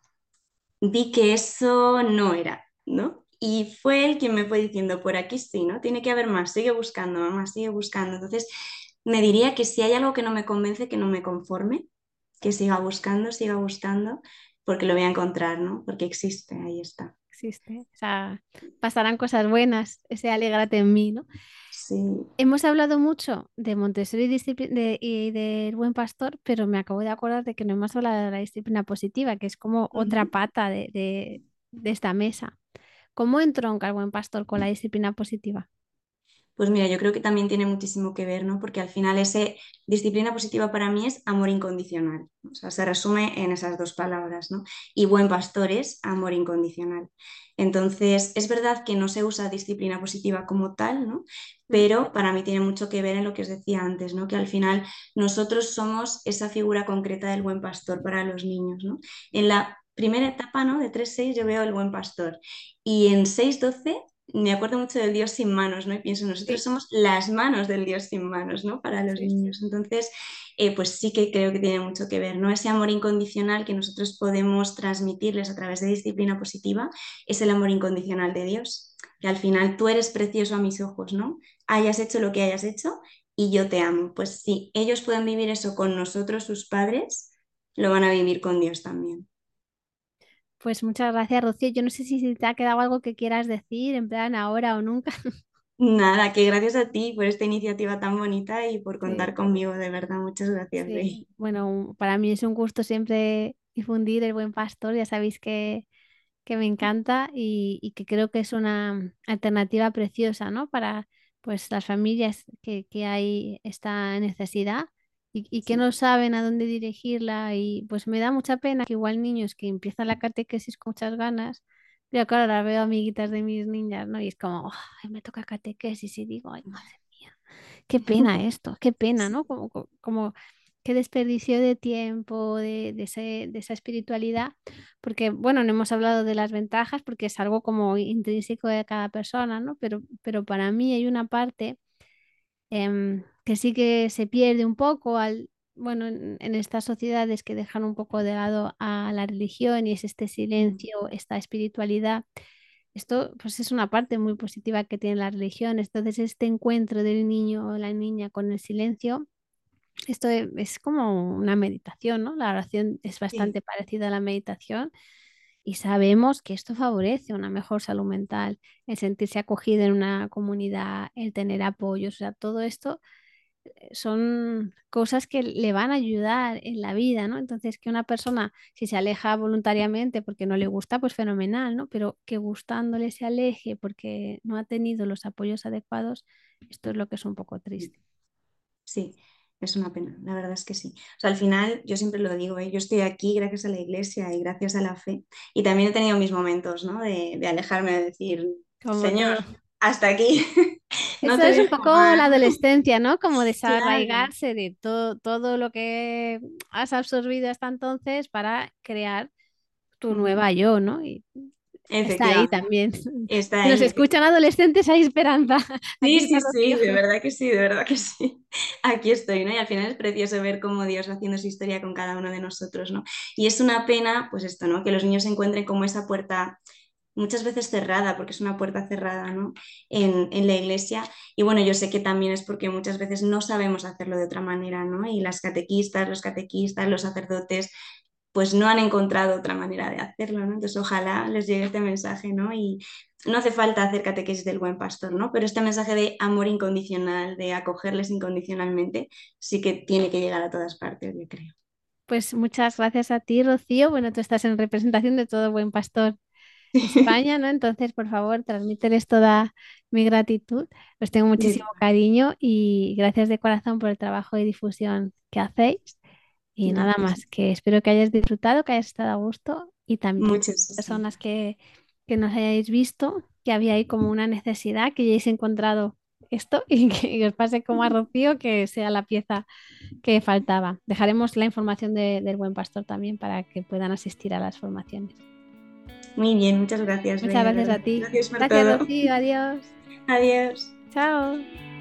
vi que eso no era, ¿no? Y fue él quien me fue diciendo, por aquí sí, ¿no? Tiene que haber más, sigue buscando, mamá, sigue buscando. Entonces, me diría que si hay algo que no me convence, que no me conforme, que siga buscando, porque lo voy a encontrar, ¿no? Porque existe, ahí está. Existe. O sea, pasarán cosas buenas, ese alégrate en mí, ¿no? Sí. Hemos hablado mucho de Montessori y del Buen Pastor, pero me acabo de acordar de que no hemos hablado de la disciplina positiva, que es como otra Ujú. pata de esta mesa. ¿Cómo entronca el Buen Pastor con la disciplina positiva? Pues mira, yo creo que también tiene muchísimo que ver, ¿no? Porque al final ese disciplina positiva para mí es amor incondicional. O sea, se resume en esas dos palabras, ¿no? Y buen pastor es amor incondicional. Entonces, es verdad que no se usa disciplina positiva como tal, ¿no? ¿Mm? Pero para mí tiene mucho que ver en lo que os decía antes, ¿no? Que al final nosotros somos esa figura concreta del buen pastor para los niños, ¿no? En la primera etapa, ¿no? De 3-6 yo veo el buen pastor. Y en 6-12 me acuerdo mucho del Dios sin manos, ¿no? Y pienso, nosotros Sí, somos las manos del Dios sin manos, ¿no? Para los sí, sí. niños. Entonces, pues sí que creo que tiene mucho que ver, ¿no? Ese amor incondicional que nosotros podemos transmitirles a través de disciplina positiva es el amor incondicional de Dios, que al final tú eres precioso a mis ojos, ¿no? Hayas hecho lo que hayas hecho y yo te amo. Pues sí, ellos pueden vivir eso con nosotros, sus padres, lo van a vivir con Dios también. Pues muchas gracias, Rocío. Yo no sé si te ha quedado algo que quieras decir, en plan ahora o nunca. Nada, que gracias a ti por esta iniciativa tan bonita y por contar Sí. conmigo, de verdad. Muchas gracias, Sí, Bey. bueno, para mí es un gusto siempre difundir el Buen Pastor, ya sabéis que me encanta y que creo que es una alternativa preciosa, ¿no? Para pues las familias que hay esta necesidad y que Sí, no saben a dónde dirigirla y pues me da mucha pena que igual niños que empiezan la catequesis con muchas ganas, pero claro, ahora veo amiguitas de mis niñas, ¿no? Y es como, "Ay, me toca catequesis y digo, ay, madre mía, qué pena esto, qué pena, ¿no? Como qué desperdicio de tiempo, de esa espiritualidad, porque, bueno, no hemos hablado de las ventajas porque es algo como intrínseco de cada persona, ¿no? Pero para mí hay una parte que sí que se pierde un poco bueno, en estas sociedades que dejan un poco de lado a la religión y es este silencio, esta espiritualidad. Esto pues es una parte muy positiva que tiene la religión. Entonces, este encuentro del niño o la niña con el silencio, esto es como una meditación, ¿no? La oración es sí, bastante parecida a la meditación y sabemos que esto favorece una mejor salud mental, el sentirse acogido en una comunidad, el tener apoyo, o sea, todo esto son cosas que le van a ayudar en la vida, ¿no? Entonces, que una persona, si se aleja voluntariamente porque no le gusta, pues fenomenal, ¿no? Pero que gustándole se aleje porque no ha tenido los apoyos adecuados, esto es lo que es un poco triste. sí, es una pena, la verdad es que sí. O sea, al final, yo siempre lo digo, ¿eh? Yo estoy aquí gracias a la iglesia y gracias a la fe. Y también he tenido mis momentos, ¿no? De alejarme, de decir, Como Señor, todo. hasta aquí, no Eso te es un dejo poco la más. adolescencia, ¿no? Como Claro. desarraigarse de todo lo que has absorbido hasta entonces para crear tu Mm, nueva yo, ¿no? Y está ahí efectivamente, también. está Si nos ahí. escuchan adolescentes, hay esperanza. Aquí Sí, está sí, sí, Rocío. de verdad que sí, de verdad que sí. Aquí estoy, ¿no? Y al final es precioso ver cómo Dios va haciendo su historia con cada uno de nosotros, ¿no? Y es una pena, pues esto, ¿no? Que los niños se encuentren como esa puerta muchas veces cerrada, porque es una puerta cerrada, ¿no? En la iglesia. Y bueno, yo sé que también es porque muchas veces no sabemos hacerlo de otra manera, ¿no? Y las catequistas, los sacerdotes, pues no han encontrado otra manera de hacerlo, ¿no? Entonces ojalá les llegue este mensaje, ¿no? Y no hace falta hacer catequesis del buen pastor, ¿no? Pero este mensaje de amor incondicional, de acogerles incondicionalmente, sí que tiene que llegar a todas partes, yo creo. Pues muchas gracias a ti, Rocío. Bueno, tú estás en representación de todo buen pastor de España, ¿no? Entonces, por favor, transmíteles toda mi gratitud. Os tengo muchísimo cariño y gracias de corazón por el trabajo de difusión que hacéis. Y nada Gracias. más, que espero que hayas disfrutado, que hayas estado a gusto y también Muchas, sí. personas que nos hayáis visto, que había ahí como una necesidad, que hayáis encontrado esto y que os pase como a Rocío, que sea la pieza que faltaba. Dejaremos la información del Buen Pastor también para que puedan asistir a las formaciones. Muy bien, muchas gracias, Muchas Bea, de gracias verdad. a ti. Gracias por Gracias, todo. Rocío. Adiós. Adiós. Chao.